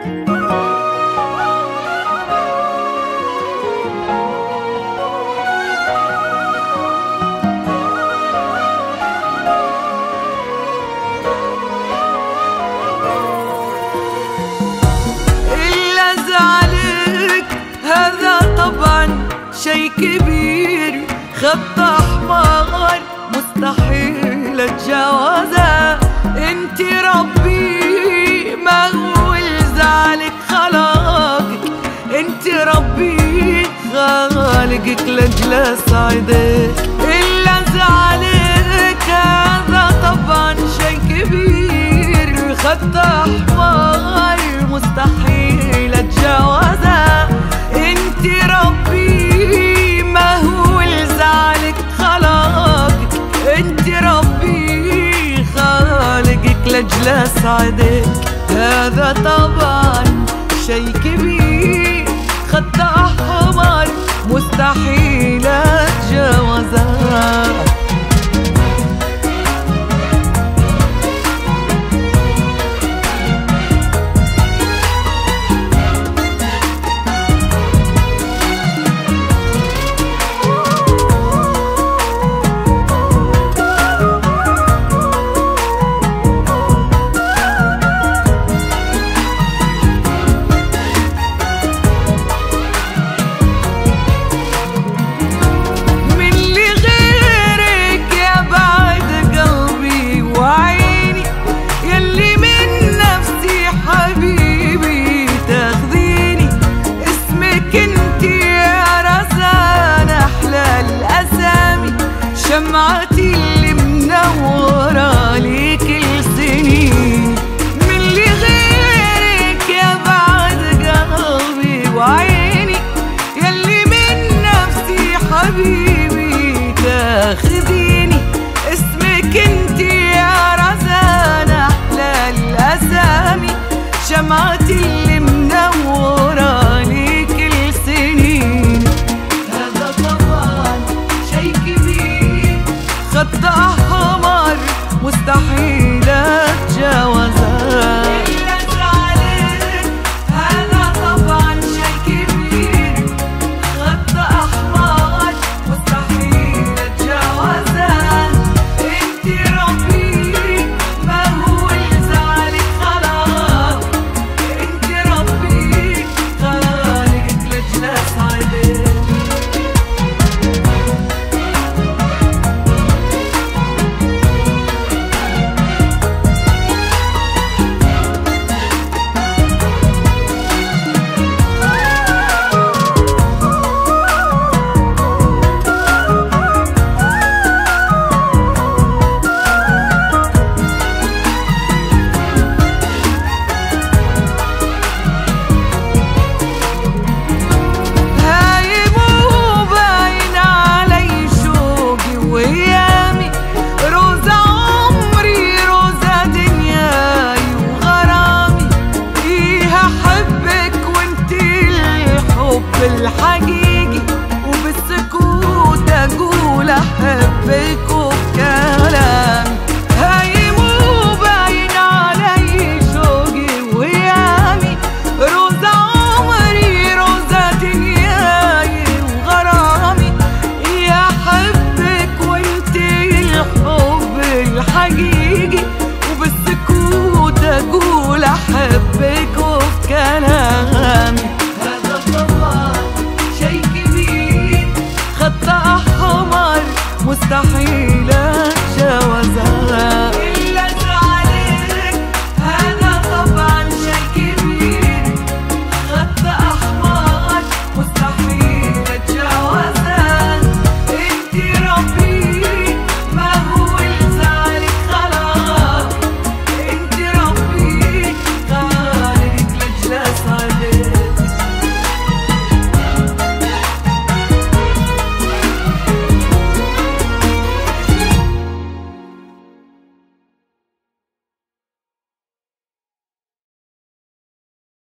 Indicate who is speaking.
Speaker 1: شي كبير خط احمر مستحيل اتجاوزه. انت ربي ما هو زعلك خلقك، انت ربي خالقك لاجل اسعدك. الا زعلك هذا طبعا شي كبير خط احمر مستحيل اتجاوزه. انت ربي ما هو زعلك خلقك، انت ربي خالقك لاجل اسعدك. هذا طبعا شي كبير خط احمر مستحيل اتجاوزه. شمعتي اللي منورة لي كل سنين، من اللي غيرك يا بعد قلبي وعيني، يلي من نفسي حبيبي تاخذيني. اسمك انتي يا رزان احلى الاسامي، شمعتي اللي منورة لي كل سنين. هذا طبعا شي كبير خط احمر مستحيل اتجاوزه. الا زعلك هذا طبعا شي كبير خط احمر مستحيل اتجاوزه. انت ربي ما هو زعلك خلقك، انت ربي خالقك لاجل اسعدك. الحقيقي وبالسكوت اقول احبك